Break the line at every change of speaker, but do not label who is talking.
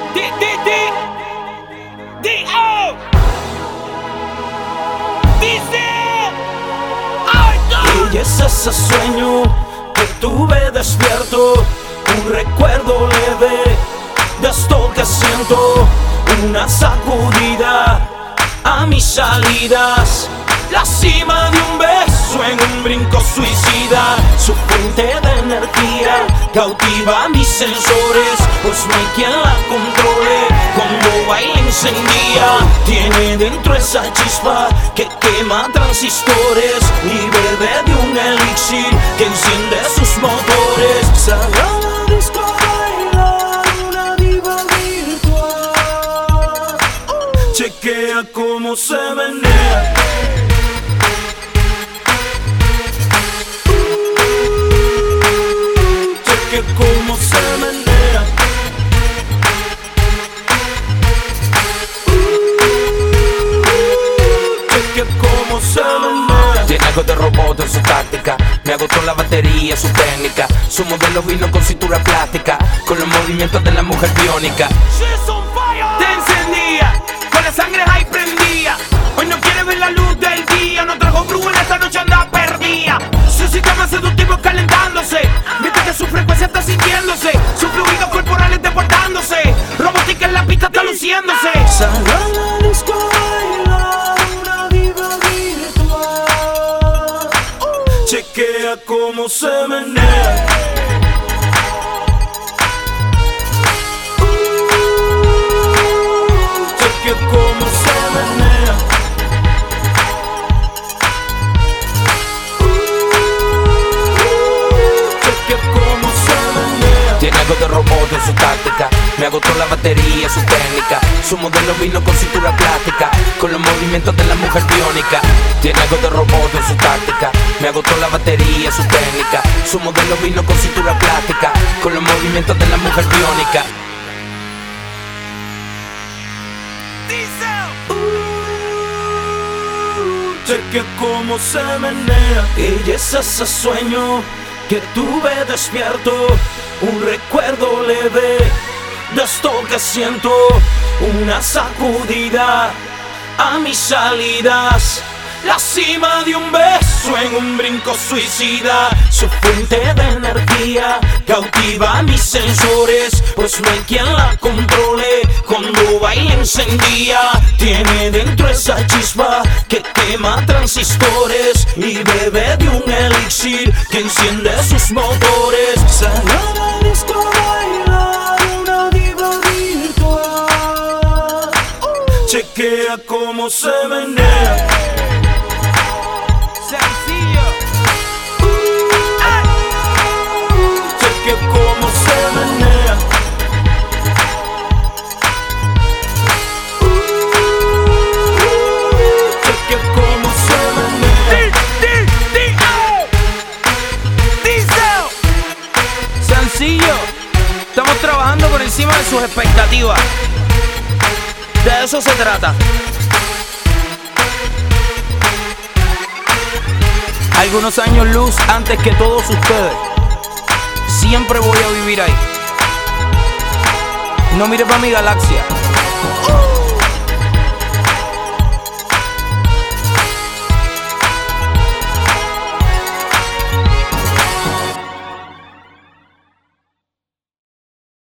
D-O Dice
Y es ese sueño que tuve despierto, un recuerdo leve de esto que siento, una sacudida a mis salidas, la cima de un beso en un brinco suicida, su fuente de energía cautiva mis sensores, pues no hay quien la controle, cuando baila encendida, tiene dentro esa chispa que quema transistores y bebe de un elixir que enciende sus motores. Sale a la disco a bailar una diva virtual, chequea cómo se menea. Chequea cómo se menea. Chequea cómo se menea.
Tiene algo de robot en su táctica, me agotó la batería, su técnica. Su modelo vino con cintura plástica, con los movimientos de la mujer biónica.
Te encendía, con la sangre ahí prendía. Hoy no quiere ver la luz del día, no trajo brújula, esta noche anda perdida. Su sistema seductivo calentándose, mientras que su frecuencia está sintiéndose, sus fluidos corporales deportándose, robótica en la pista está luciéndose.
Sale a la disco a bailar una diva virtual, chequea cómo se menea. Chequea cómo se menea. Chequea cómo se menea.
Tiene algo de robot en su táctica, me agotó la batería, su técnica. Su modelo vino con cintura plástica, con los movimientos de la mujer biónica. Tiene algo de robot en su táctica, me agotó la batería, su técnica. Su modelo vino con cintura plástica, con los movimientos de la mujer biónica.
Chequea cómo se menea. Y es ese sueño que tuve despierto, un recuerdo leve de esto que siento, una sacudida a mis salidas, la cima de un beso en un brinco suicida, su fuente de energía cautiva mis sensores, pues no hay quien la controle, cuando baila encendida, tiene dentro esa chispa que quema transistores y bebe de un elixir que enciende sus motores. Sale a la disco a bailar una diva virtual, chequea cómo se menea.
Sencillo.
Chequea cómo se menea. Chequea cómo se menea.
Sencillo. Estamos trabajando por encima de sus expectativas. De eso se trata. Algunos años luz antes que todos ustedes. Siempre voy a vivir ahí. No mires pa' mi galaxia.